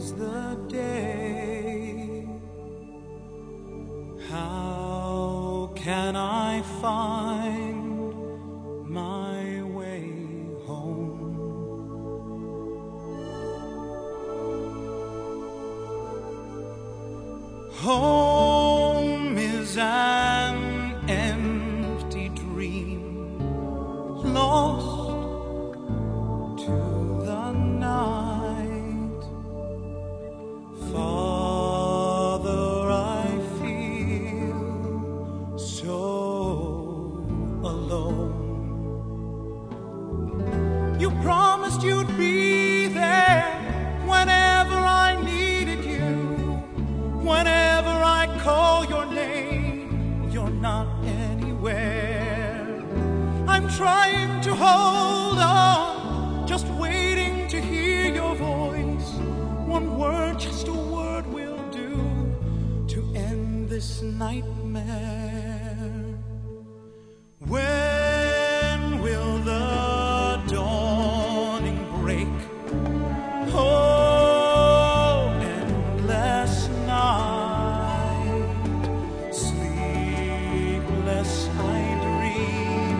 is the day. How can I find my way home? Home is an empty dream, lost to the night. Father, I feel so alone. You promised you'd be there whenever I needed you. Whenever I call your name, you're not anywhere. I'm trying to hold on, just waiting to hear your voice. One word, just a word will do to end this nightmare. When will the dawning break? Oh, endless night, sleepless I dream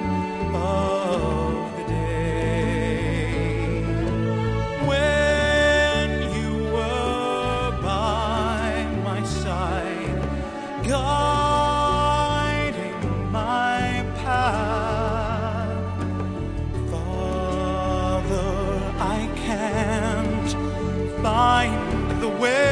of the day when you were by my side, guiding my path. Father, I can't find the way.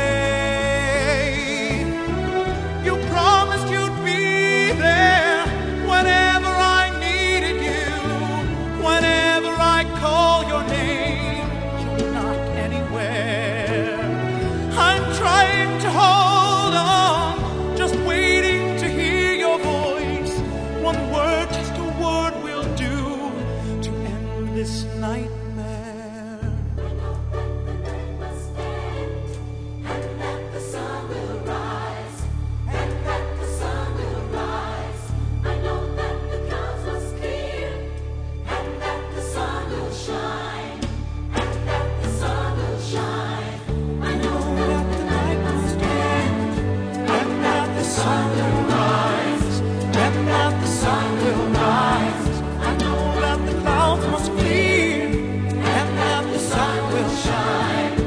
You promised you'd be there whenever I needed you. Whenever I call your name, you're not anywhere. I'm trying to hold on, just waiting to hear your voice. One word, just a word will do to end this nightmare. I know that the clouds must clear and that the sun will shine.